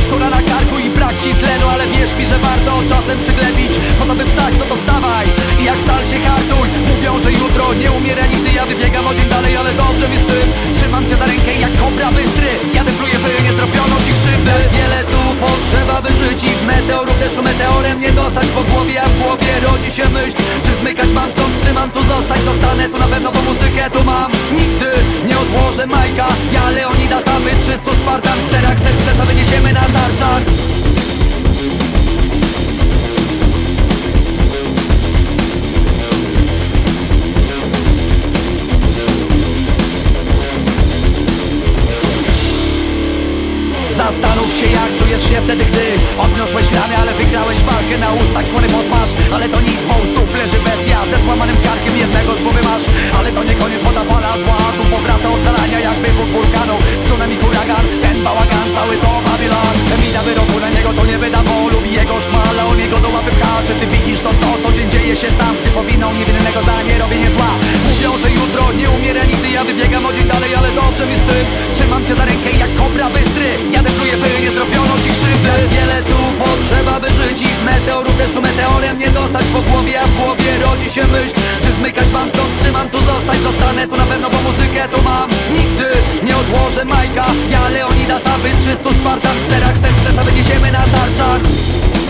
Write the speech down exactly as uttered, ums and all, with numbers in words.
szczura na karku i brak ci tlenu. Ale wierz mi, że warto czasem przyglebić, po to by wstać, no to wstawaj i jak stal się hartuj. Mówią, że jutro nie umiera nigdy, ja wybiegam o dzień dalej, ale dobrze mi z tym. Trzymam cię za rękę jak kobra bystry, jadę pluję, by nie zrobiono ci krzywdy. Wiele tu potrzeba by żyć i w meteoru deszczu meteorem nie dostać po głowie, a w głowie rodzi się myśl, czy zmykać mam stąd, czy mam tu zostać. Zostanę tu na pewno, bo muzykę tu mam. Nigdy nie odłożę Majka, ja Leonida, samy trzystu Spartan. Kserak też przesa wyniesiemy na tarczach. Zastanów się, jak czujesz się wtedy, gdy odniosłeś rany, ale wygrałeś walkę. Na ustach słony podmasz, ale to nic, bo u stóp leży bestia ze złamanym karkiem, jednego z głowy masz. Ale to nie koniec, bo ta fala zła tu powraca od zarania jak wybuch wulkanu. Tsunami, huragan, ten bałagan, cały to Babilon. Mida wyroku na niego to nie wyda, bo lubi jego szmal, a on jego do łapy pcha. Czy ty widzisz to, co co dzień dzieje się tam, gdy powiną niewinnego za nierobienie zła? Mówią, że jutro nie umiera nigdy, ja wybiegam o dzień dalej, ale dobrze mi z tym. Trzymam cię za rękę jak kobra bystry, jadę pluję, by nie zrobiono ci krzywdy. Wiele tu potrzeba by żyć i w meteoru deszczu meteorem nie dostać po głowie, a w głowie rodzi się myśl, czy zmykać mam stąd, czy mam tu zostać. Zostanę tu na pewno, bo muzykę tu mam. Nigdy nie odłożę Majka, ja Leonida, samy trzystu Spartan. Kserak ten przesa wyniesiemy na tarczach.